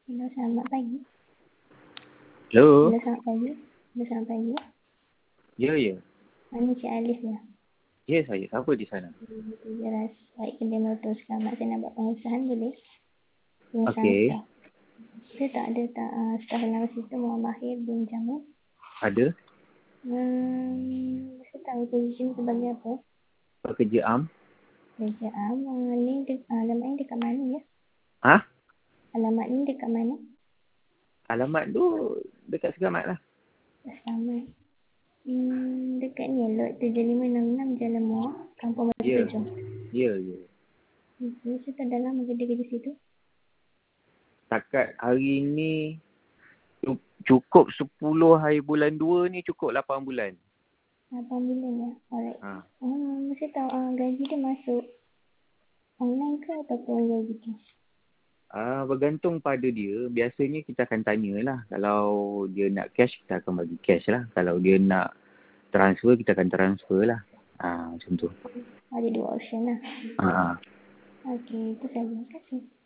Hello, selamat pagi. Hello? Hello, selamat pagi. Hello, selamat pagi. Ya, ya. Mana Cik Alif ya? Ya, saya. Siapa di sana? Jelas baik kedai motor selamat. Saya nak buat pengusahaan boleh? Pengusahaan Okey. staff. Saya tak ada staff nama situ Muhammad Mahir bin Jamal. Ada Saya tahu position sebagai apa? pekerja am. Kerja ni alamat ni dekat mana ya? Ha? Alamat ni dekat mana? Alamat tu dekat Selamat lah. Selamat. Dekat ni lot 7566 Jalan Muar, Kampung Batu Ya. Pejong. Ya, ya. Saya tak dah lama kerja situ. Setakat hari ni cukup 10 hari bulan 2 ni cukup 8 bulan. 8 bulan ya? Alright. Ha. Saya tahu gaji dia masuk online ke ataupun gaji cash? Bergantung pada dia. Biasanya kita akan tanyalah. Kalau dia nak cash, kita akan bagi cash lah. Kalau dia nak transfer, kita akan transfer lah. Macam tu. Ada dua option lah. Ha. Okey, itu saja. Terima kasih.